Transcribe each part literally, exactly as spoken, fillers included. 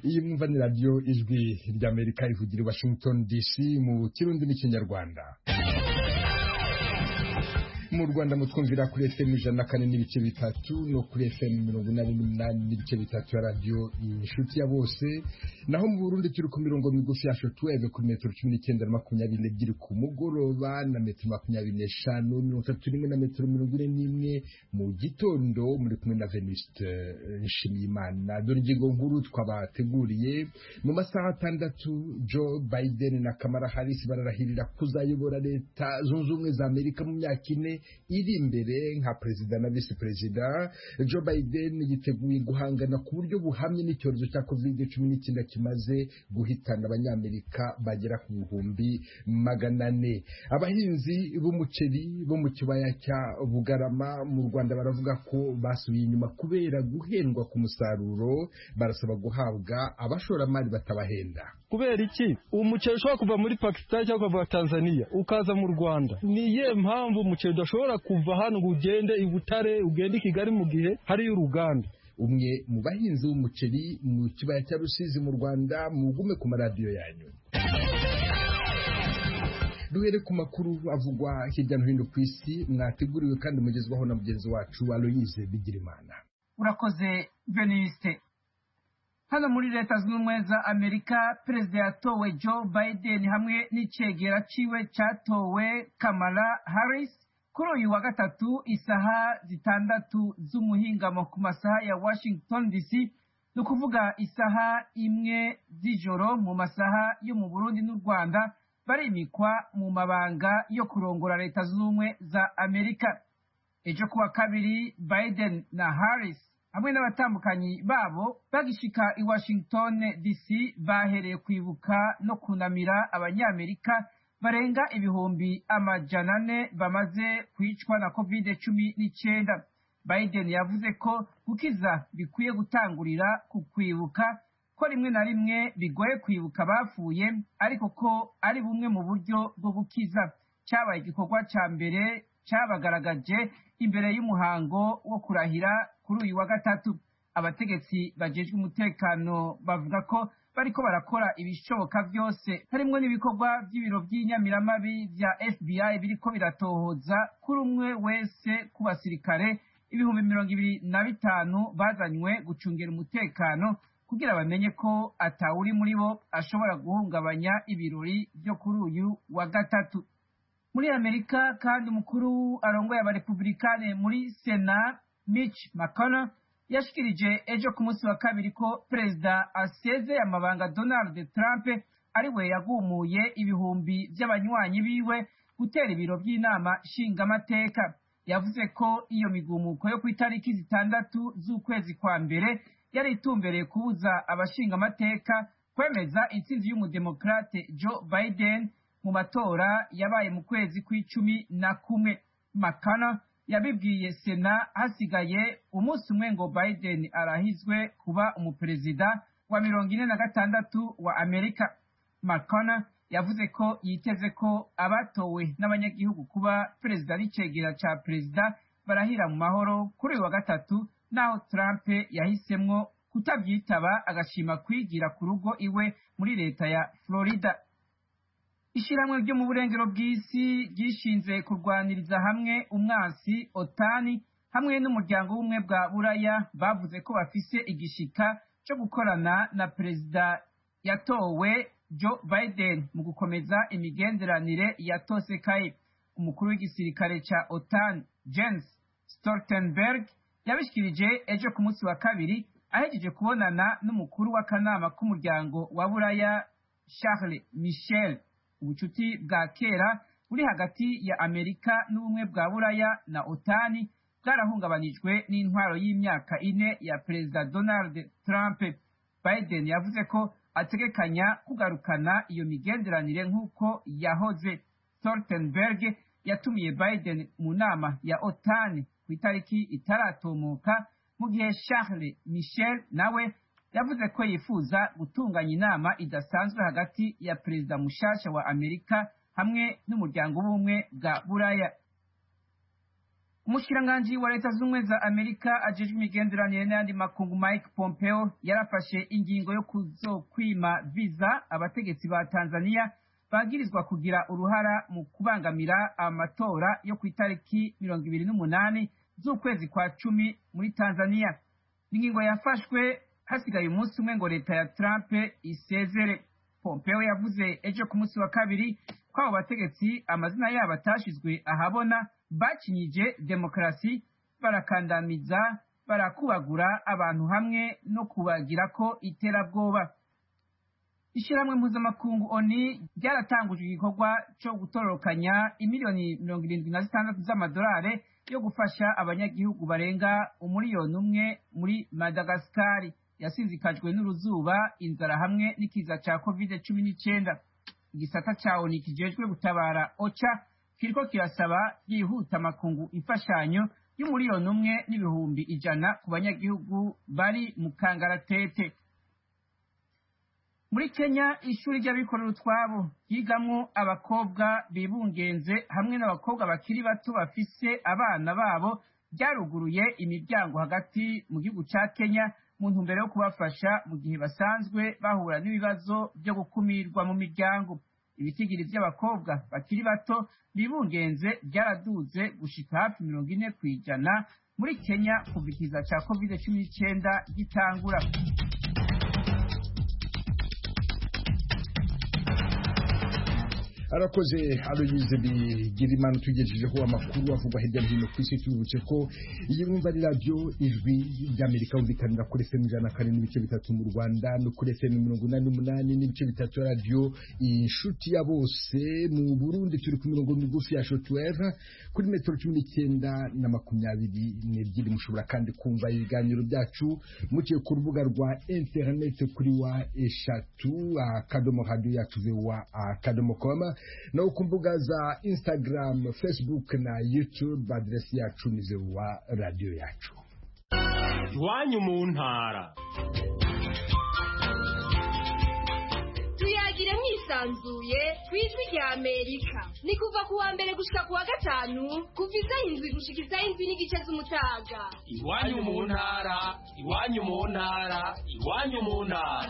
iyi mwumva ni radiyo ijwi ry'Amerika ivugira i Washington D C mu kirundi n'ikinyarwanda. Mu Rwanda mutwumvira kuri F M ijana na kane n'ibice bitatu no kuri F M mirongo inani n'umunani n'ibice bitatu ya radiyo inshuti ya bose, naho mu Burundi turi ku mirongo migufi ya shortwave kuri metero cumi n'icyenda na makumyabiri n'ebyiri ku mugoroba na metero makumyabiri n'eshanu mirongo itatu n'imwe na metero mirongo ine n'imwe mu gitondo. Muri kumwe na Venuste Nshimiyimana. Dore ingingo nkuru twabateguriye. Mu masaha atandatu Joe Biden na Kamala Harris bararahirira kuzayobora leta zunze ubumwe za Amerika mu myaka ine iri imbere nka perezida na vice perezida. Joe Biden yiteguye guhangana ku buryo buhamye n'icyorezo cya covid cumi n'icyenda kimaze guhitana abanyamerika bagera ku bihumbi magana ane. Abahinzi b'umuceri bo mu kibaya cya Bugarama mu Rwanda baravuga ko basubiye inyuma kubera guhendwa ku musaruro, barasaba guhabwa abashoramari batabahenda. Kubera iki umuceri ushobora kuva muri Pakistan cyangwa kuva Tanzania ukaza mu Rwanda? Niye mpamvu umuceri udashobora kuva hano ngo ugende i Butare ugende i Kigali mu gihe hari uruganda? Umwe mu bahinzi b'umuceri mu kibaya cya Rusizi mu Rwanda, mugume ku maradiyo yanyu. Duhere ku makuru avugwa hirya no hino ku isi, mwateguriwe kandi mugezwaho na mugenzi wacu Aloyize Bigirimana. Urakoze Venuste. Hano muri leta zunze ubumwe za Amerika, perezida yatowe Joe Biden hamwe n'icegera ciwe catowe Kamala Harris kuri uyu wa gatatu isaha zitandatu z'umuhingamo ku masaha ya Washington D C, no kuvuga isaha imwe z'ijoro mu masaha yo mu Burundi n'u Rwanda, barimikwa mu mabanga yo kurongora leta zunze ubumwe za Amerika. Ejo kuwa kabiri Biden na Harris hamwe n'abatambukanyi babo bagishika i Washington D C bahereye kwibuka no kunamira abanyamerika barenga ibihumbi amajana ane bamaze kwicwa na covid cumi n'icyenda. Biden yavuze ko gukiza bikwiye gutangurira ku kwibuka, ko rimwe na rimwe bigoye kwibuka bapfuye, ariko ko ari bumwe mu buryo bwo gukiza. Cyabaye igikorwa cya mbere cyabagaragaje imbere y'umuhango wo kurahira kuri uyu wa gatatu. Abategetsi bajejwe umutekano bavuga ko bariko barakora ibishoboka byose, harimwo n'ibikorwa by'ibiro by'inyamiramabi bya F B I biriko biratohoza kuri umwe wese ku basirikare ibihumbi mirongo ibiri na bitanu bazanywe gucungera umutekano kugira bamenye ko atawuri muri bo ashobora guhungabanya ibirori byo kuri uyu wa gatatu. Muri Amerika kandi umukuru arongoye abarepublikane muri Sena Mitch McConnell yashikirije ejo ku munsi wa kabiri ko perezida asezeye amabanga Donald Trump ari we yagumuye ibihumbi by'abanywanyi biwe gutera ibiro by'inama nshingamateka. Yavuze ko iyo migumuko yo ku itariki zitandatu z'ukwezi kwa mbere yari itumbereye kubuza abashingamateka kwemeza intsinzi y'umudemokrate Joe Biden mu matora yabaye mu kwezi kw'icumi na kumwe. McConnell yabibwiye Sena hasigaye umunsi umwe ngo Biden arahizwe kuba umuperezida wa mirongo ine na gatandatu wa Amerika. McConnell yavuze ko yiteze ko abatowe n'abanyagihugu kuba perezida n'icegera ca perezida barahira mu mahoro kuri uyu wa gatatu, naho Trump yahisemwo kutavyitaba agashima kwigira ku rugo iwe muri leta ya Florida. Ishiramwe ryo mu burengero bw'isi ryishinze kurwaniriza hamwe umwansi OTAN hamwe n'umuryango w'ubumwe bwa Buraya bavuze ko bafise igishika cyo gukorana na perezida yatowe Joe Biden mu gukomeza imigenderanire yatosekaye. Umukuru w'igisirikare ca OTAN Jens Stoltenberg yabishikirije ejo ku munsi wa kabiri ahejeje kubonana n'umukuru w'akanama k'umuryango wa Buraya Charles Michel. Ubucuti bwa kera buri hagati ya Amerika n'ubumwe bwa Buraya na OTAN bwarahungabanijwe n'intwaro y'imyaka ine ya perezida Donald Trump. Biden yavuze ko ategekanya kugarukana iyo migenderanire nk'uko yahoze. Stoltenberg yatumiye Biden mu nama ya OTAN ku itariki itaratomoka, mu gihe Charles Michel nawe yavuze ko yifuza gutunganya inama idasanzwe hagati ya perezida mushasha wa Amerika hamwe n'umuryango w'ubumwe bwa Buraya. umushikiranganji wa leta z'ubumwe za amerika ajejwe imigenderanire n'ayandi makungu Mike Pompeo yarafashe ingingo yo kuzokwima viza abategetsi ba Tanzania bagirizwa kugira uruhara mu kubangamira amatora yo ku itariki mirongo ibiri n'umunani z'ukwezi kwa cumi muri Tanzania. Ingingo yafashwe hasigaye umunsi umwe ngo leta ya Trump isezere. Pompeo yavuze ejo ku munsi wa kabiri ko abo bategetsi amazina yabo atashizwe ahabona bakinyije demokarasi, barakandamiza, barakubagura abantu hamwe no kubagira ko iterabwoba. Ishyirahamwe mpuzamakungu O N U ryaratanguje igikorwa cyo gutororokanya imiliyoni mirongo irindwi na zitandatu z'amadolari yo gufasha abanyagihugu barenga umuriyoni umwe muri Madagascar yasinzikajwe n'uruzuba, inzara hamwe n'ikiza ca covid cumi n'icyenda. Igisata ca O N U kijejwe gutabara OCHA kiriko kirasaba yihuta amakungu imfashanyo y'umuriyoni umwe n'ibihumbi ijana ku banyagihugu bari mu kangaratete. Muri Kenya, ishuri ry'abikorera utwabo ryigamwo abakobwa bibungenze hamwe n'abakobwa bakiri bato bafise abana babo ryaruguruye imiryango hagati mu gihugu ca Kenya mu ntumbero yo kubafasha mu gihe basanzwe bahura n'ibibazo byo gukumirwa mu miryango. Ibitigiri by'abakobwa bakiri bato bibungenze byaraduze gushika hafi mirongo ine kw'ijana muri Kenya kuva ikiza ca covid cumi n'icyenda gitangura. arakoze Aloyize Bigirimana tugejejeho amakuru avugwa hirya no hino ku isi. Tubibutse ko iyi mwumva ari radio ijwi ry'Amerika umvikanira kuri F M ijana na kane n'ibice bitatu mu Rwanda no kuri F M mirongo inani n'umunani n'ibice bitatu radio inshuti ya bose. Mu Burundi turi ku mirongo migufi ya shortwave kuri metero cumi n'icyenda na makumyabiri n'ebyiri. Mushobora kandi kumva ibiganiro byacu muciye ku rubuga rwa internet kuri wa eshatu akadomo radio yacu wa akadomo com, no ku mbuga za Instagram, Facebook na YouTube. Adresi yacu ni wa radio yacu. Iwanyu mu ntara tuyagire mwisanzuye kwijwi rya Amerika. Ni kuva ku wa mbere gushika ku wa gatanu kuva izayindwi gushika izayindwi n'igice z'umutaga. Iwanyu mu ntara, iwanyu mu ntara, iwanyu mu ntara.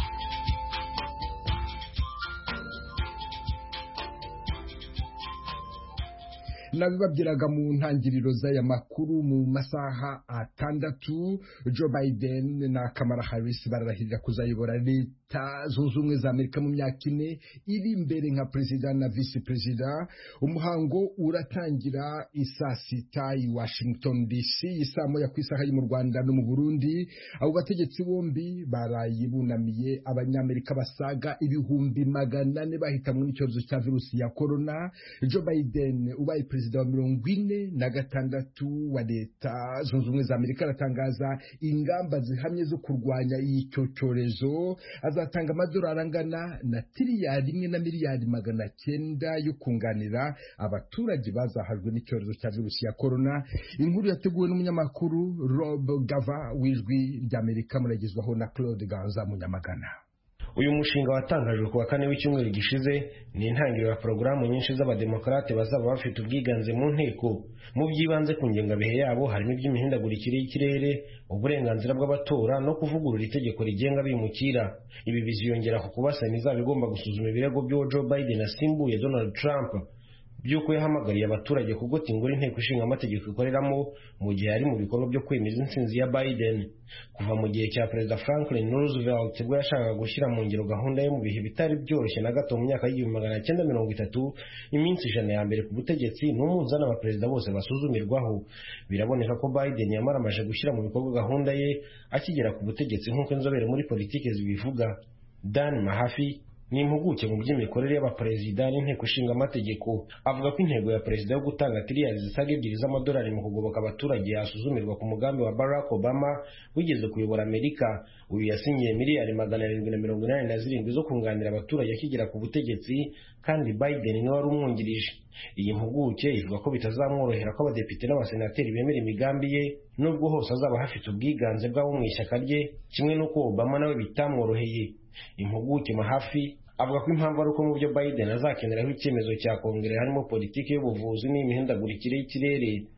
Nabibabwiraga mu ntangiriro z'aya makuru. Mu masaha atandatu Joe Biden na Kamala Harris bararahirira kuzayobora leta zunze ubumwe za Amerika mu myaka ine iri imbere nka perezida na vice perezida. Umuhango uratangira isaa sita i Washington D C, isaa moya ku isaha yo mu Rwanda no mu Burundi. Abo bategetsi bombi barayibunamiye abanyamerika basaga ibihumbi magana ane bahitamwe n'icyorezo cya virusi ya corona. Joe Biden ubaye perezida wa mirongo ine na gatandatu wa leta zunze ubumwe za Amerika aratangaza ingamba zihamye zo kurwanya icyo cyorezo. Azatanga amadolari angana na tiriyari imwe na miliyari magana cyenda yo kunganira abaturage bazahajwe n'icyorezo cya virusi ya corona. Inkuru yateguwe n'umunyamakuru Rob Gava w'ijwi ry'Amerika, muragezwaho na Claude Ganza Munyamagana. Uyu mushinga watangajwe ku wa kane w'icyumweru gishize ni intangiriro ya porogaramu nyinshi z'abademokarate bazaba bafite ubwiganze mu nteko. Mu by'ibanze ku ngengabihe yabo harimo iby'imihindagurikire y'ikirere, uburenganzira bw'abatora no kuvugurura itegeko rigenga abimukira. Ibi biziyongera ku kuba Sena izaba igomba gusuzuma ibirego by'uwo Joe Biden asimbuye Donald Trump by'uko yahamagariye abaturage kugota ingoro inteko ishinga amategeko ikoreramo mu gihe ari mu bikorwa byo kwemeza intsinzi ya Biden. Kuva mu gihe cya Perezida Franklin Roosevelt ubwo yashakaga gushyira mu ngiro gahunda yo mu bihe bitari byoroshye na gato mu myaka y'igihumbi magana cyenda mirongo itatu, iminsi ijana ya mbere ku butegetsi n'umunzani abaperezida bose basuzumirwaho. Biraboneka ko Biden yamaramaje gushyira mu bikorwa gahunda ye akigera ku butegetsi nk'uko inzobere muri politiki zibivuga. Dan Mahaffey ni impuguke mu by'imikorere y'abaperezida n'inteko ishinga amategeko, avuga ko intego ya perezida yo gutanga tiriyari zisaga ebyiri z'amadolari mu kugoboka abaturage yasuzumirwa ku mugambi wa Barack Obama wigeze kuyobora Amerika. Uyu yasinyiye miliyari magana arindwi na mirongo inani na zirindwi zo kunganira abaturage akigera ku butegetsi, kandi Biden niwe wari umwungirije. Iyi mpuguke ivuga ko bitazamworohera ko abadepite n'abasenateri bemera imigambi ye, nubwo hose azaba hafite ubwiganze bw'abo mu ishyaka rye, kimwe n'uko Obama nawe bitamworoheye. Impuguke Mahaffey avuga ko impamvu ari uko mu byo Biden azakeneraho icyemezo cya Kongere harimo politiki y'ubuvuzi n'imihindagurikire y'ikirere.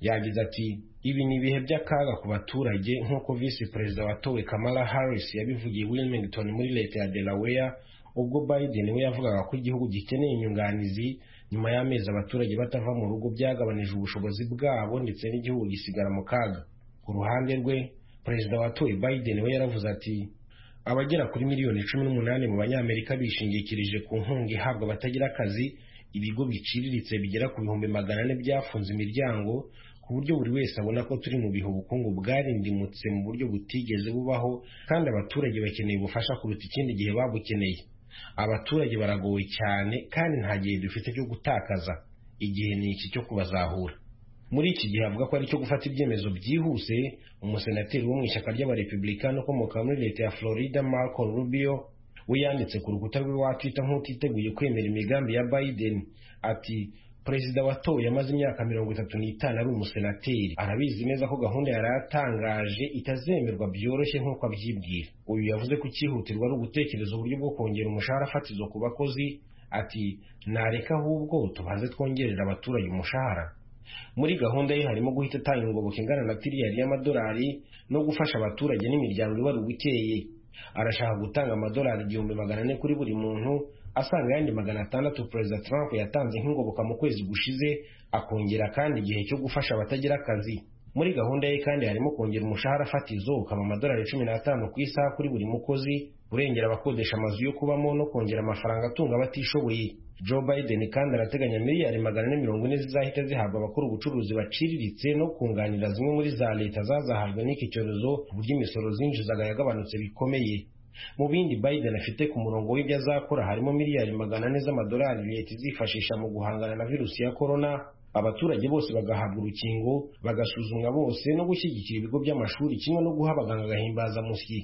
yagize ati ibi ni ibihe by'akaga ku baturage nk'uko visi perezida watowe Kamala Harris yabivugiye Wilmington muri leta ya Delaware ubwo Biden we yavugaga ko igihugu gikeneye inyunganizi nyuma y'amezi abaturage batava mu rugo byagabanije ubushobozi bwabo ndetse n'igihugu gisigara mu kaga. Ku ruhande rwe perezida watowe Biden we yaravuze ati abagera kuri miliyoni cumi n'umunani mu banyamerika bishingikirije ku nkunga ihabwa abatagira akazi, ibigo biciriritse bigera ku bihumbi magana ane byafunze imiryango ku buryo buri wese abona ko turi mu bihe ubukungu bwarindimutse mu buryo butigeze bubaho kandi abaturage bakeneye ubufasha kuruta ikindi gihe babukeneye. Abaturage baragowe cyane kandi nta gihe dufite cyo gutakaza, igihe ni iki cyo kubazahura. Muri iki gihe avuga ko ari cyo gufata ibyemezo byihuse, umusenateri wo mu ishyaka ry'abarepublikani ukomoka muri leta ya Florida Marco Rubio we yanditse ku rukuta rwe rwa Twitter nk'utiteguye kwemera imigambi ya Biden ati perezida watowe yamaze imyaka mirongo itatu n'itanu ari umusenateri, arabizi neza ko gahunda yari yatangaje itazemerwa byoroshye nk'uko abyibwira. Uyu yavuze ko icyihutirwa ari ugutekereza uburyo bwo kongera umushahara fatizo ku bakozi, ati nareka ahubwo tubanze twongerera abaturage umushahara. Muri gahunda ye harimo guhita atanga ingoboka ingana na tiriyari y'amadolari no gufasha abaturage n'imiryango ibari ubukeye. Arashaka gutanga amadolari igihumbi magana ane kuri buri muntu, asanga yandi magana atandatu perezida Trump yatanze nk'ingoboka mu kwezi gushize, akongera kandi igihe cyo gufasha abatagira akazi. Muri gahunda ye kandi harimo kongera umushahara fatizo ukaba amadolari cumi n'atanu ku isaha kuri buri mukozi, kurengera abakodesha amazu yo kubamo no kongera amafaranga atunga abatishoboye. Joe Biden kandi arateganya miliyari magana ane mirongo ine zizahita zihabwa abakora ubucuruzi baciriritse no kunganira zimwe muri za leta zazahajwe n'iki cyorezo ku buryo imisoro zinjizaga yagabanutse bikomeye. Mu bindi Biden afite ku murongo w'ibyo azakora harimo miliyari magana ane z'amadolari leta izifashisha mu guhangana na virusi ya corona, abaturage bose bagahabwa urukingo, bagasuzumwa bose no gushyigikira ibigo by'amashuri kimwe no guha abaganga agahimbazamusyi.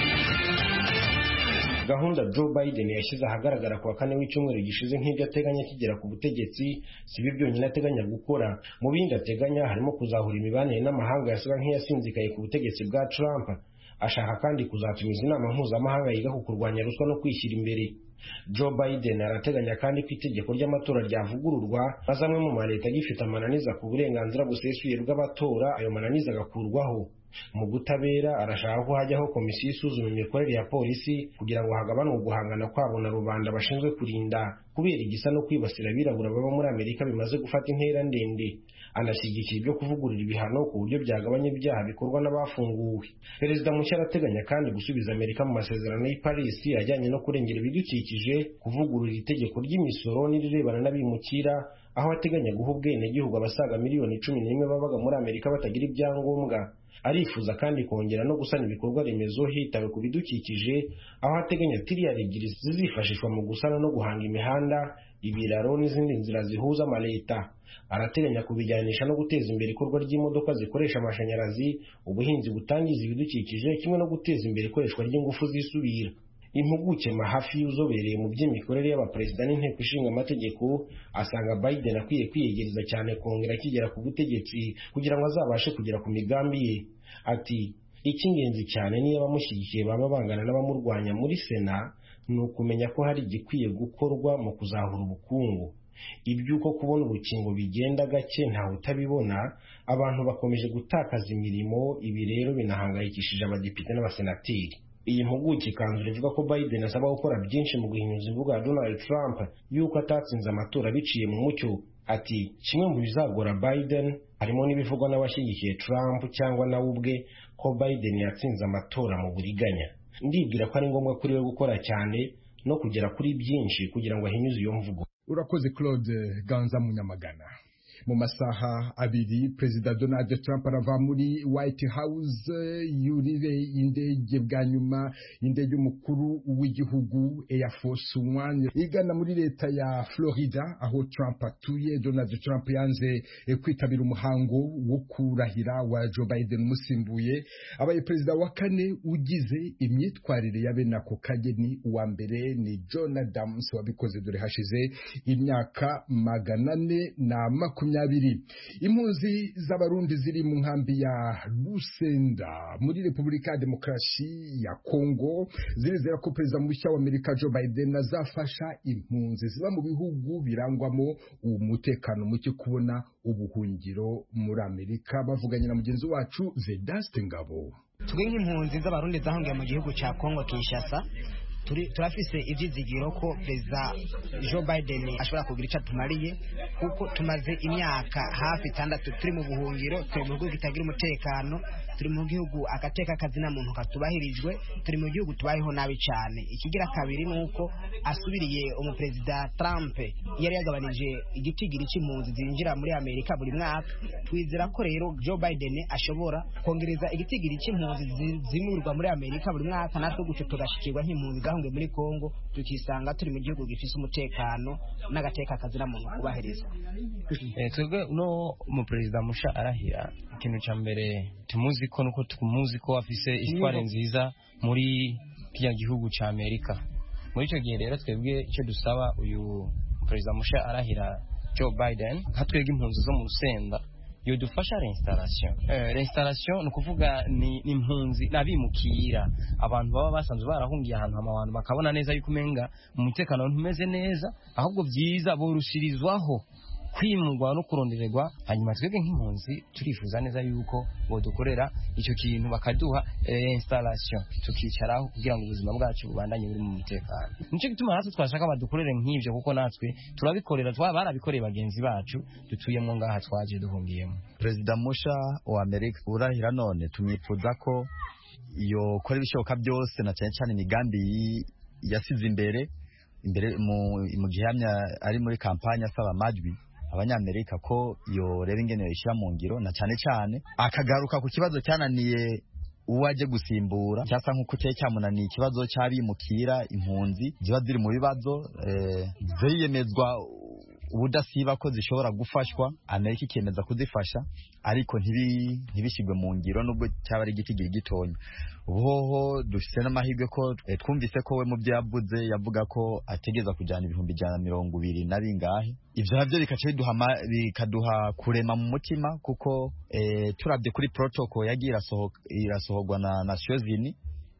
Gahunda Joe Biden yashyize ahagaragara ku wa kane w'icyumweru gishize nk'ibyo ateganya kigera ku butegetsi si byo byonyine ateganya gukora. Mu bindi ateganya harimo kuzahura imibanire n'amahanga yasaga nk'iyasinzikaye ku butegetsi bwa Trump. Ashaka kandi kuzatumiza inama mpuzamahanga yiga ku kurwanya ruswa no kwishyira imbere. Joe Biden arateganya kandi ko itegeko ry'amatora ryavugururwa maze amwe mu maleta agifite amananiza ku burenganzira busesuye bw'abatora ayo mananiza agakurwaho. Mu butabera arashaka ko hajyaho komisiyo isuzuma imikorere ya polisi kugira ngo hagabanwe guhangana kwabo na rubanda bashinzwe kurinda kubera igisa no kwibasira abirabura baba muri Amerika bimaze gufata intera ndende. Anashyigikira ibyo kuvugurura ibihano ku buryo byagabanya ibyaha bikorwa n'abafunguwe. Perezida mushya arateganya kandi gusubiza Amerika mu masezerano y'i Paris ajyanye no kurengera ibidukikije, kuvugurura itegeko ry'imisoro n'irirebana n'abimukira, aho ateganya guha ubwenegihugu abasaga miliyoni cumi n'imwe babaga muri Amerika batagira ibyangombwa. Arifuza kandi kongera no gusana ibikorwa remezo hitawe ku bidukikije, aho ateganya tiriyari ebyiri zizifashishwa mu gusana no guhanga imihanda, ibiraro n'izindi nzira zihuza amaleta. Arateganya kubijyanisha no guteza imbere ikorwa ry'imodoka zikoresha amashanyarazi, ubuhinzi butangiza ibidukikije kimwe no guteza imbere ikoreshwa ry'ingufu zisubira. Impuguke mahafi y'uzobereye mu by'imikorere y'abaperezida n'inteko ishinga amategeko asanga Biden akwiye kwiyegereza cyane kongera akigera ku butegetsi kugira ngo azabashe kugera ku migambi ye. Ati icy'ingenzi cyane niyo abamushyigikiye baba bangana n'abamurwanya muri Sena ni ukumenya ko hari igikwiye gukorwa mu kuzahura ubukungu. Iby'uko kubona urukingo bigenda gake ntawe utabibona, abantu bakomeje gutakaza imirimo, ibi rero binahangayikishije abadepite n'abasenateri. Iyi mpuguke ikanzura ivuga ko Biden asaba gukora byinshi mu guhinyuza imvugo ya Donald Trump yuko atatsinze amatora biciye mu mucyo. Ati kimwe mu bizagora Biden harimo n'ibivugwa n'abashyigikiye Trump cyangwa nawe ubwe ko Biden yatsinze amatora mu buriganya. Ndibwira ko ari ngombwa kuri we gukora cyane no kugera kuri byinshi kugira ngo ahinyuze iyo mvugo. Urakoze Claude Ganza Munyamagana. Mu masaha abiri Perezida Donald Trump arava muri White House yurire indege bwa nyuma indege y'umukuru w'igihugu Air Force One igana muri leta ya Florida aho Trump atuye. Donald Trump yanze kwitabira umuhango wo kurahira wa Joe Biden umusimbuye, abaye perezida wa kane ugize imyitwarire ya bene ako kageni. Uwa mbere ni John Adams wabikoze dore hashize imyaka magana ane na makumyabiri makumyabiri. Impunzi z'abarundi ziri mu nkambi ya Lusenda muri Repubulika ya Demokarasi ya Kongo zirizera ko perezida mushya wa Amerika Joe Biden azafasha impunzi ziba mu bihugu birangwamo umutekano muke kubona ubuhungiro muri Amerika. Bavuganye na mugenzi wacu Vedaste Ngabo. Twe nk'impunzi z'abarundi zahungiye mu gihugu cya Kongo Kinshasa turi turafise ivyizigiro ko perezida Joe Biden ashobora kugira icyo tumariye, kuko tumaze imyaka hafi itandatu turi mu buhungiro, turi mu gihugu kitagira umutekano, turi mu gihugu agateka kazina muntu katubahirijwe, turi mu gihugu tubayeho nabi cyane. Ikigira kabiri nuko asubiriye umuperezida Trump yari yagabanije igitigiri cy'impunzi zinjira muri Amerika buri mwaka. Twizera ko rero Joe Biden ashobora kongereza igitigiri cy'impunzi zimurwa muri Amerika buri mwaka, natwe gucyo tugashikirwa nk'impunzi gahunge muri Kongo, tukisanga turi mu gihugu gifise umutekano n'agateka kazina muntu kubahiriza. Eh twebwe no mu perezida musha arahira, ikintu cya mbere tumuzi ko nuko tumuzi ko afise histoire nziza muri kya gihugu cya Amerika. Muri icyo gihe rero twebwe icyo dusaba uyu perezida musha arahira Joe Biden, hatwega impunzi zo mu Rusenda yo dufasha reinstallation. Eh reinstallation no kuvuga ni impunzi nabimukira, abantu baba basanzwe barahungiye ahantu abantu bakabona neza yuko umenga umutekano ntumeze neza, ahubwo byiza borushirizwaho kwimurwa no kurondererwa. Hanyuma twebwe nk'impunzi turifuza neza yuko bodukorera icyo kintu bakaduha installation, tukicaraho kugira ngo ubuzima bwacu bubandanye buri mu mutekano. Nico gituma natwe twashaka badukorere nk'ivyo, kuko natwe turabikorera, twaba barabikoreye bagenzi bacu dutuyemo ngaha twaje duhungiyemo. Perezida musha wa Amerika urahira none tumwifuza ko iyo kora ibishoboka byose, na cyane cyane imigambi yasize imbere imbere mu gihamya ari muri kampanya asaba amajwi abanyamerika ko iyo rero ingene yishira mu ngiro, na cyane cyane akagaruka ku kibazo cyananiye uwaje gusimbura, cyasa nk'uko cyaje cyamunaniye ikibazo cy'abimukira impunzi ziba ziri mu bibazo eh, ziyemezwa ubudasiba ko zishobora gufashwa, Amerika ikemeza kuzifasha, ariko ntibi ntibishigwe mu ngiro nubwo cyaba ari igiti gitonya. Ubuhoho dufise n'amahirwe ko eh, twumvise ko we mu byo yavuze yavuga ko ategeza kujana ibihumbi ijana na mirongo ibiri na bingahe. Ivyo navyo bikaca biduha bikaduha kurema mu mutima, kuko eh, turabye kuri protocol yagiye irasohorwa na Nations Unies,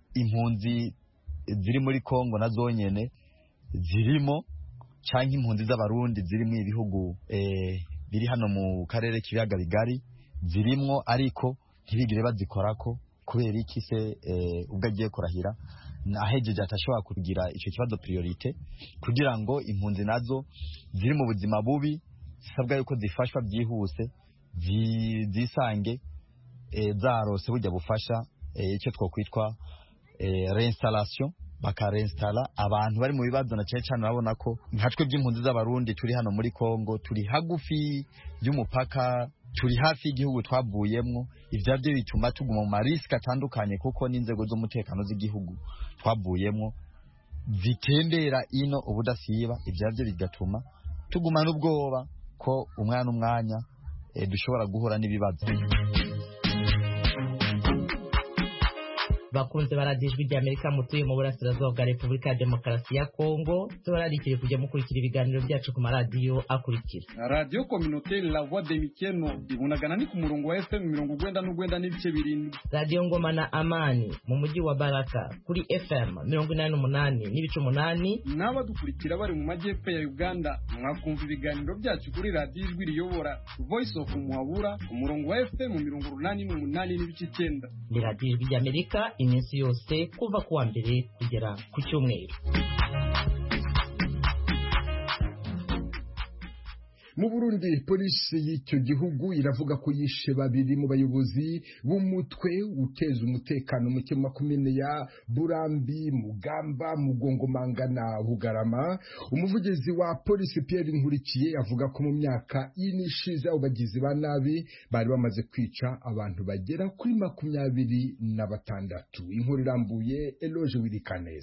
impunzi ziri muri Kongo na zonyene zirimo canke impunzi z'abarundi ziri mu ibihugu eh, biri hano mu karere kibiyaga bigari zirimwo, ariko ntibigire bazikorako kubera iki se eh, ubwo agiye kurahira ahejeje atashobora kugira ico kibazo priorite, kugira ngo impunzi nazo ziri mu buzima bubi zisabwa yuko zifashwa byihuse zisange eh, zarose burya bufasha icyo eh, twokwitwa eh, reinstallation, bakareinstalla abantu bari mu bibazo, na cyane cyane urabona ko nkatwe by'impunzi z'abarundi turi hano muri Kongo, turi hagufi y'umupaka, turi hafi y'igihugu twavuyemwo. Ivyo byo bituma tuguma mu mariska atandukanye, kuko n'inzego z'umutekano z'igihugu twavuyemwo zitembera ino ubudasiba. Ivyo byo bigatuma tuguma n'ubwoba ko umwana umwanya e, dushobora guhura n'ibibazo. Bakunze baradijwe rya Amerika mutuye mu burasirazuba bwa Repubulika ya Demokarasi ya Kongo, tubararikire kujya mukurikira ibiganiro byacu ku maradiyo akurikira: Radio Communautaire La Voix de Mikeno ibunagana ni ku murongo wa F M mirongo ugwenda n'ugwenda n'ibice birindwi. Radio Ngoma na Amani mu mujyi wa Baraka kuri F M mirongo inani n'umunani n'ibice umunani. N'abadukurikira bari mu majyepfo ya Uganda mwakumva ibiganiro byacu kuri Radio Ijwi Riyobora Voice of Muhabura ku murongo wa F M mirongo urunani n'umunani n'ibice icyenda. Ni Radio Ijwi Amerika iminsi yose kuva kuwa mbere kugera ku cyumweru. Mu Burundi polisi y'icyo gihugu iravuga ko yishe babiri mu bayobozi b'umutwe uteza umutekano muke mu makomine ya Burambi, Mugamba, Mugongomanga na Bugarama. Umuvugizi wa polisi Pierre Nkurikiye avuga ko mu myaka ine ishize abo bagizi ba nabi bari bamaze kwica abantu bagera kuri makumyabiri na batandatu. Inkuru irambuye Eloge Wirikaneza.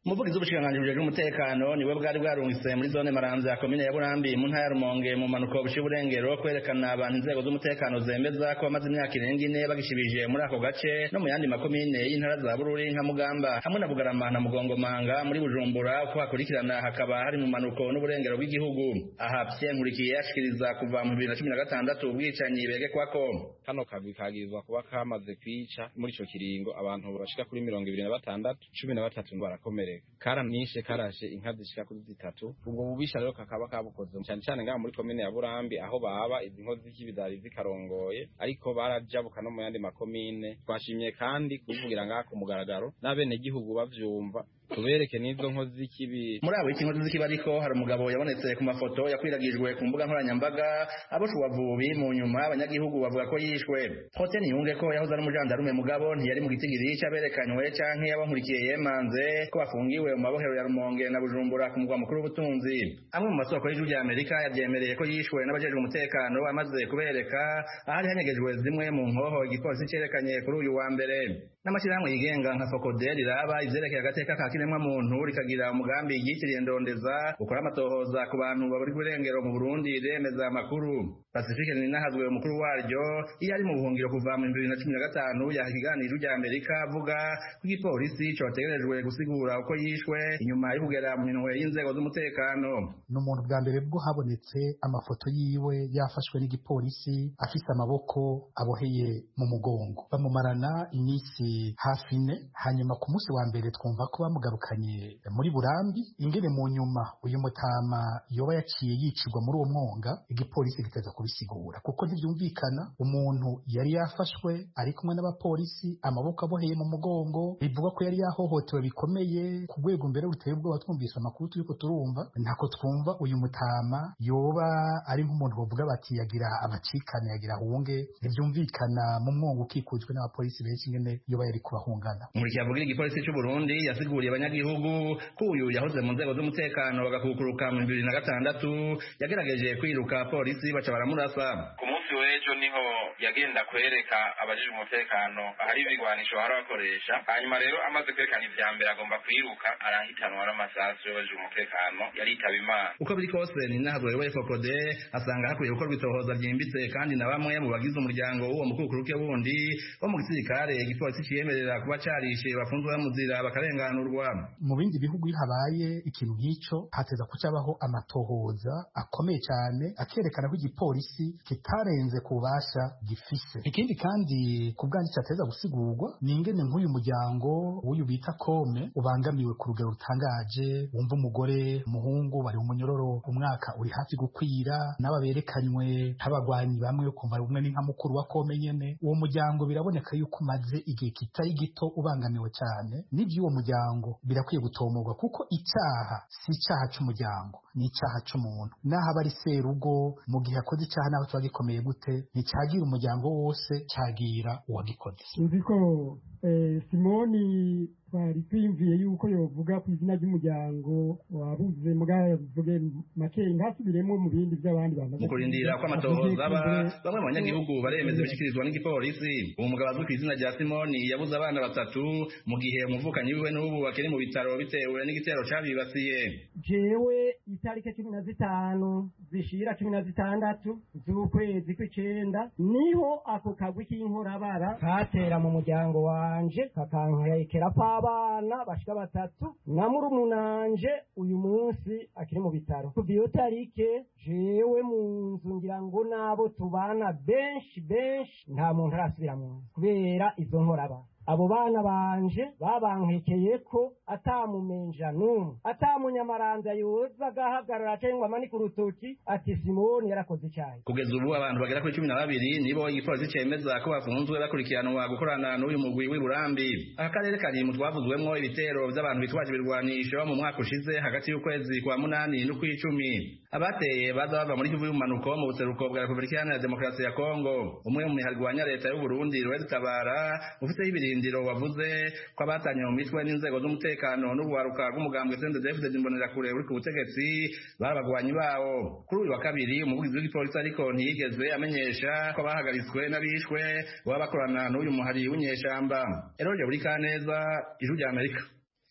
umuvugizi w'ubushikiranganji bujejwe umutekano niwe bwari bwarungitse muri zone Maramvya ya komine ya Burambi mu ntara ya Rumonge mu manuko buciye uburengero kwerekana abantu inzego z'umutekano zemeza ko bamaze imyaka irenga ine bagishibije muri ako gace no mu yandi makomine y'intara za Bururi nka Mugamba hamwe na Bugarama na Mugongomanga muri Bujumbura ko hakurikirana hakaba hari mu manuko n'uburengero bw'igihugu. Aha Pierre Nkurikiye yashikiriza kuva mu bibiri na cumi na gatandatu ubwicanyi begekwako kano kagwi kagirizwa kuba kamaze kwica muri ico kiringo abantu bashika kuri mirongo ibiri na batandatu cumi na batatu barakomereka karanishe karashe inka zishika kuri zitatu ubwo bubisha rero kakaba kabukoze cyane cyane ngaha muri komine ya Burambi aho baba izi nkozi z'ikibidari zikarongoye ariko barajabuka no mu yandi makomine. Twashimye kandi kuvugira ngaha ku mugaragaro n'abene gihugu bavyumva tubereke n'izo nkozi z'ikibi. Muri abo inkozi z'ikibi ariko hari umugabo yabonetse ku mafoto yakwiragijwe ku mbuga nkoranyambaga aboshuwa vubi mu nyuma abanyagihugu bavuga ko yishwe. Hotel Yunge ko yahoze ari umujandarume mugabo ntiyari mu gitigiri cy'aberekanywe canke yabankurikiye yemanze ko bafungiwe mu mabohero ya Rumonge na Bujumbura ku mugwa mukuru w'ubutunzi. Amwe mu masoko y'ijuru rya Amerika yabyemereye ko yishwe n'abajejwe umutekano amaze kubereka ahari hanyegejwe zimwe mu nkoho igipolisi cerekanye kuri uyu wa mbere. N'amashyirahamwe yigenga nka Fokoderi raba ivyerekeye agateka ka kiremwa muntu rikagira umugambi yitiriye ndondeza gukora amatohoza ku bantu bari kurengero mu Burundi remeza amakuru. Pacifique Ninahazwe umukuru waryo iyo ari mu buhungiro kuva mu bibiri na cumi na gatanu yahiganira rya Amerika avuga ko igipolisi cotegerejwe gusigura uko yishwe inyuma y'ubugera mu minwe y'inzego z'umutekano. N'umuntu bwa mbere bwo habonetse amafoto yiwe yafashwe n'igipolisi afise amaboko aboheye mu mugongo bamumarana iminsi hafi ine hanyuma ku munsi wa mbere twumva ko bamugarukanye muri Burambi ingene mu nyuma uyu mutama yoba yaciye yicirwa muri uwo mwonga igipolisi giteza kubisigura kuko ntibyumvikana umuntu yari yafashwe ari kumwe n'abapolisi amaboko aboheye mu mugongo bivuga ko yari yahohotewe bikomeye ku rwego mbere ruteye ubwoba. Twumvise amakuru turiko turumva ntako twumva uyu mutama yoba ari nk'umuntu bavuga bati yagira abacikane yagira hunge ntibyumvikana mu mwonga ukikujwe n'abapolisi benshi ingene yoba yari kubahungana. Muri kiyavugira igipolisi cy'u Burundi yasiguriye abanyagihugu ko uyu yahoze mu nzego z'umutekano bagakukuruka mu bibiri na gatandatu yagerageje kwiruka polisi baca baramurasa. Ku munsi w'ejo niho yagenda kwereka abajije umutekano ahari ibigwanisho harabakoresha hanyuma rero amaze kwerekana ivya mbere agomba kwiruka arahitanwa n'amasasu y'abajije umutekano yaritaba Imana. Uko biri kose Ninahazwe we Fokode asanga hakwiye gukorwa itohoza ryimbitse kandi na bamwe mu bagize umuryango w'uwo mukukuruke wundi wo mu gisirikare igipolisi ciyemerera kuba carishe bafunzwe bamuzira bakarenganurwa. Mu bindi bihugu habaye ikintu nk'ico hateza kucabaho amatohoza akomeye cyane akerekana ko igipolisi kitarenze kubasha gifise. Ikindi kandi kubwanjye cyateza gusigurwa ni ingene nk'uyu muryango w'uyu bita Kome ubangamiwe ku rugero rutangaje wumva umugore umuhungu bari mu munyororo umwaka uri hafi gukwira n'ababerekanywe nk'abagwanyi bamwe kumva umwe ni nka mukuru wa Kome nyene. Uwo muryango biraboneka yuko umaze igihe kitari gito ubangamiwe cyane n'ibyo uwo muryango birakwiye gutomorwa kuko icyaha si icyaha c'umuryango ni icyaha c'umuntu naho abari serugo mu gihe akoze icyaha naho tuba gikomeye gute nticyagira umuryango wose cyagira uwagikoze. Uzi ko eh, Simoni twari twiyumviye yuko yovuga ku izina ry'umuryango wabuze mugavuge make ntasubiremo mu bindi by'abandi bantu mu kurindira ko amatohoza aba bamwe mu banyagihugu baremeza ibishikirizwa n'igipolisi. Uwo mugabo azwi ku izina rya Simoni yabuze abana batatu mu gihe umuvukanyi wiwe n'ubu akiri mu bitaro bitewe n'igitero cabibasiye. Jewe itariki cumi na zitanu zishira cumi na zitandatu z'ukwezi kw'icenda niho ako kagwi k'inkorabara katera mu muryango wanje kakankekera abana bashika batatu na murumunanje uyu munsi akiri mu bitaro. Kuva iyo tarike jewe mu nzu ngira ngo nabo tubana benshi benshi nta muntu arasubira mu nzu kubera izo nkorabara. Abo bana banje babankekeye ko atamumenja n'umwe atamunyamaranza yoza agahagarara cyangwa amanika urutoki ati Simoni yarakoze icyaha. Kugeza ubu abantu bagera kuri cumi na babiri nibo igipolisi cemeza ko bafunzwe bakurikiranwa gukorana n'uyu mugwi w'i Burambi. Aka karere kari mu twavuzwemwo ibitero by'abantu bitwaje ibirwanisho mu mwaka ushize hagati y'ukwezi kwa munani n'ukw'icumi. Abateye baza bava muri Kivu y'umanuko mu buseruko bwa Repubulika Iharanira Demokarasi ya Kongo. Umwe mu miharigwanya leta y'u Burundi Louis Tabara ufite ibirindiro wavuze ko abatanye mu mitwe n'inzego z'umutekano n'ubuharuka bw'umugambwe C N D D F D Imbonerakure uri ku butegetsi barabagwanyi bawo. Kuri uyu wa kabiri umuvugizi w'igipolisi ariko ntiyigeze amenyesha ko bahagaritswe n'abishwe baba bakorana n'uyu muhari w'inyeshamba. Eroje buri kaneza Ijuru rya Amerika.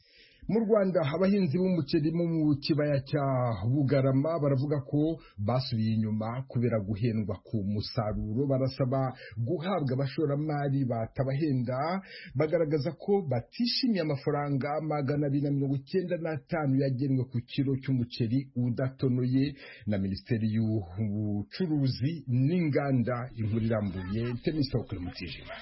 mu Rwanda abahinzi b'umuceri mu kibaya cya Bugarama baravuga ko basubiye inyuma kubera guhendwa ku musaruro, barasaba guhabwa abashoramari batabahenda, bagaragaza ko batishimiye amafaranga magana abiri na mirongo icyenda n'atanu yagenwe ku kiro cy'umuceri udatonoye na Minisiteri y'Ubucuruzi n'Inganda. Inkuru irambuye Temisokle Mutijima.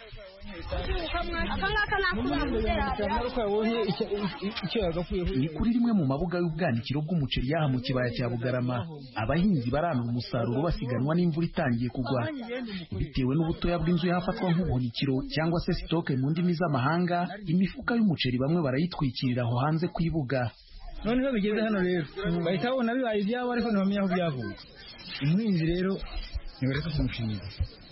Ni kuri rimwe mu mabuga y'ubwanikiro bw'umuceri yaha mu kibaya cya Bugarama, abahinzi baranura umusaruro basiganwa n'imvura itangiye kugwa. Bitewe n'ubutoya bw'inzu yafatwa nk'ubuhunikiro cyangwa se sitoke mu ndimi z'amahanga, imifuka y'umuceri bamwe barayitwikirira aho hanze ku ibuga. Noneho bigeze hano rero bahita babona bibaye ibyabo, ariko ntibamenya aho byavuye. Umuhinzi rero ntibareka kumushimira.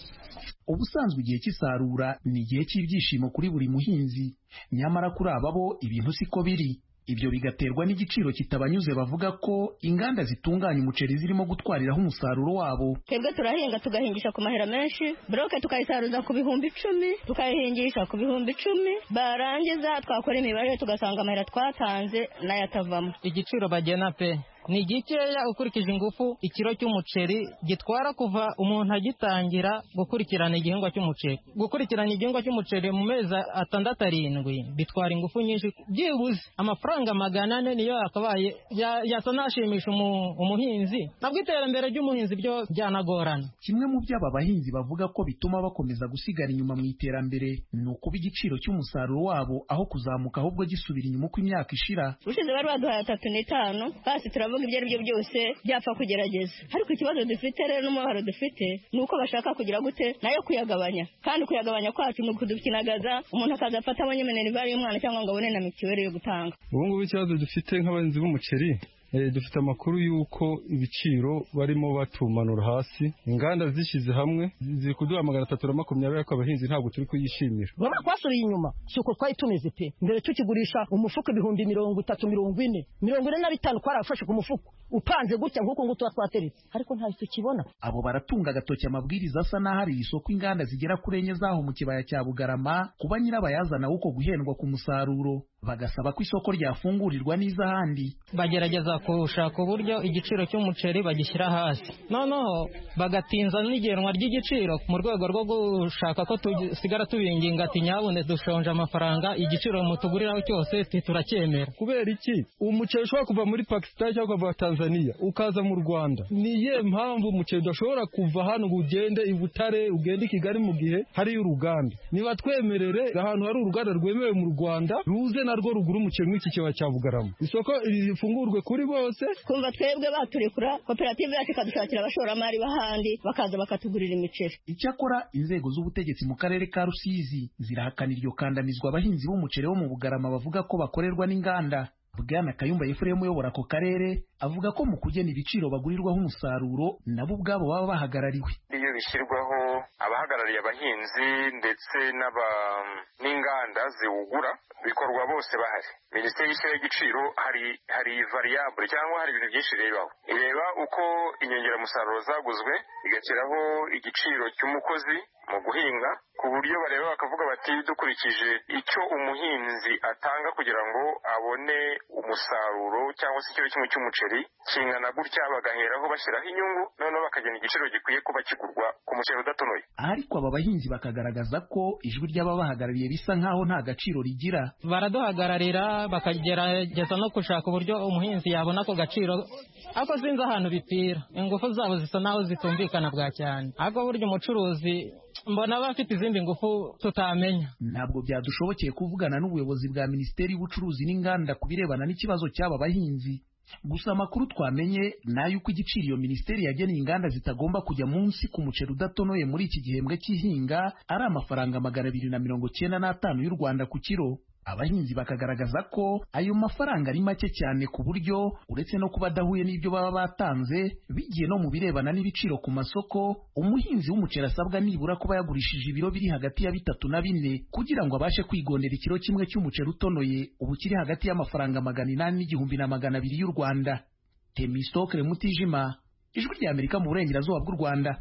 Ubusanzwe igihe cy'isarura ni igihe cy'ibyishimo kuri buri muhinzi, nyamara kuri aba bo ibintu siko biri. Ibyo bigaterwa n'igiciro kitabanyuze. Bavuga ko inganda zitunganya umuceri zirimo gutwariraho umusaruro wabo. Twebwe turahinga tugahingisha ku mahera menshi, broke tukayisaruza ku bihumbi icumi, tukayihingisha ku bihumbi icumi, barangiza twakora imibare tugasanga amahera twatanze n'ayatavamo. Igiciro bagena pe ni gikeya ukurikije ingufu ikiro cy'umuceri gitwara kuva umuntu agitangira gukurikirana igihingwa cy'umuceri. Gukurikirana igihingwa cy'umuceri mu mezi atandatu arindwi bitwara ingufu nyinshi. Byibuze amafaranga magana ane niyo yakabaye yasa nashimisha umuhinzi, nabwo iterambere ry'umuhinzi byo byanagorana. Kimwe mu by'aba bahinzi bavuga ko bituma bakomeza gusigara inyuma mu iterambere ni ukuba igiciro cy'umusaruro wabo aho kuzamuka ahubwo gisubira inyuma uko imyaka ishira. Ushize bari baduhaye atatu n'itanu, basi turavuga ibyo ari byo byose byapfa kugerageza, ariko ikibazo dufite rero n'umubaro dufite ni uko bashaka kugira gute nayo kuyagabanya, kandi kuyagabanya kwacu ni ukudukinagaza, umuntu akaza afata abonye minerivare y'umwana cyangwa ngo abone na mituweli yo gutanga. Ubu ngubu ikibazo dufite nk'abahinzi b'umuceri, E, dufite amakuru y'uko ibiciro barimo batumanura hasi. Inganda zishize hamwe ziri kuduha magana atatu na makumyabiri, ariko abahinzi ntabwo turi kuyishimira. Baba kwasubiye inyuma suko twari tumeze pe. Mbere tukigurisha umufuka ibihumbi mirongo itatu mirongo ine mirongo ine na bitanu kwarafashe ku mufuka upanze gutya nk'uko ngo twateretse, ariko nta cyo kibona. Abo baratunga agatoki amabwiriza asa n'aho ari isoko inganda zigera kuri enye zaho mu kibaya cya Bugarama kuba nyirabayazana uko guhendwa ku musaruro, bagasaba ko isoko ryafungurirwa n'izahandi. Bagerageza gushaka uburyo igiciro cy'umuceri bagishyira hasi, noneho bagatinza n'igenwa ry'igiciro mu rwego rwo gushaka ko tusigara tubinginga ati nyabone dushonje amafaranga, igiciro mutuguriraho cyose turacyemera. Kubera iki umuceri ushobora kuva muri Pakistan cyangwa kuva Tanzania ukaza mu Rwanda? Niye mpamvu umuceri udashobora kuva hano ngo ugende i Butare ugende i Kigali mu gihe hari uruganda? Niba twemerere ahantu hari uruganda rwemewe mu Rwanda ruze narwo rugura umuceri mw'iki kibaya cya Bugarama, isoko rifungurwe kuri bose. Kumva twebwe baturekura koperative yacu ikadushakira abashoramari bahandi bakaza bakatugurira imiceri. Icyakora inzego z'ubutegetsi mu karere ka Rusizi zirahakana iryo kandamizwa abahinzi b'umuceri wo mu Bugarama bavuga ko bakorerwa n'inganda. Bwana Kayumba Efuremu uyobora ako karere avuga ko mu kugena ibiciro bagurirwaho umusaruro nabo ubwabo baba bahagarariwe. Iyo bishyirwaho abahagarariye abahinzi ndetse n'aba n'inganda ziwugura bikorwa bose bahari. Minisiteri y'ishyira y'igiciro hari hari variable cyangwa hari ibintu byinshi irebaho. Ireba uko inyongeramusaruro zaguzwe, igashyiraho igiciro cy'umukozi mu guhinga, ku buryo bareba bakavuga bati dukurikije icyo umuhinzi atanga kugira ngo abone umusaruro cyangwa se ikiro kimwe cy'umuceri kingana gutya, bagaheraho bashyiraho inyungu, noneho bakagena igiciro gikwiye kuba kigurwa ku muceri udatonoye. Ariko aba bahinzi bakagaragaza ko ijwi ry'ababahagarariye bisa nk'aho nta gaciro rigira. Baraduhagararira bakagerageza no gushaka uburyo umuhinzi yabona ako gaciro, ako sinzi ahantu bipira, ingufu zabo zisa naho zitumvikana bwa cyane, ariko burya umucuruzi mbona bafite izindi ngufu tutamenya. Ntabwo byadushobokeye kuvugana n'ubuyobozi bwa Minisiteri y'Ubucuruzi n'Inganda ku birebana n'ikibazo cy'aba bahinzi. Gusa amakuru twamenye nayo uko igiciro iyo minisiteri yageneye inganda zitagomba kujya munsi ku muceri udatonoye muri iki gihembwe cy'ihinga ari amafaranga magana abiri na mirongo cyenda n'atanu y'u Rwanda ku kiro. Abahinzi bakagaragaza ko ayo mafaranga ari make cyane ku buryo uretse no kuba adahuye n'ibyo baba batanze bigiye no mu birebana n'ibiciro ku masoko, umuhinzi w'umuceri asabwa nibura kuba yagurishije ibiro biri hagati ya bitatu na bine kugira ngo abashe kwigondera ikiro kimwe cy'umuceri utonoye ubu kiri hagati y'amafaranga magana inani n'igihumbi na magana abiri y'u Rwanda. Temistokle Mutijima, Ijwi ry'Amerika mu burengerazuba bw'u Rwanda.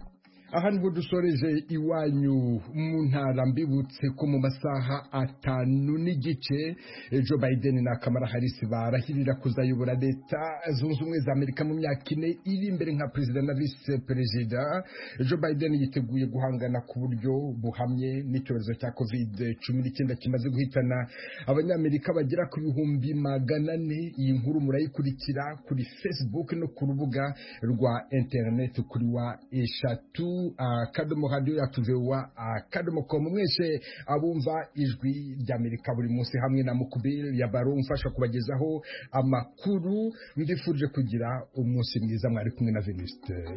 aha niho dusoreje iwanyu mu ntara, mbibutse ko mu masaha atanu n'igice Joe Biden na Kamala Harris barahirira kuzayobora leta zunze ubumwe za Amerika mu myaka ine iri imbere nka perezida na vice perezida. Joe Biden yiteguye guhangana ku buryo buhamye n'icyorezo cya covid cumi n'icyenda kimaze guhitana abanyamerika bagera ku bihumbi magana ane. Iyi nkuru murayikurikira kuri Facebook no ku rubuga rwa internet kuri wa eshatu akadomo radio yatuvewa akadomo com. Mwese abumva ijwi ry'Amerika buri munsi hamwe na Mukubiri ya Baro umfasha kubagezaho amakuru, mbifurije kugira umunsi mwiza. Mwari kumwe na Venuste.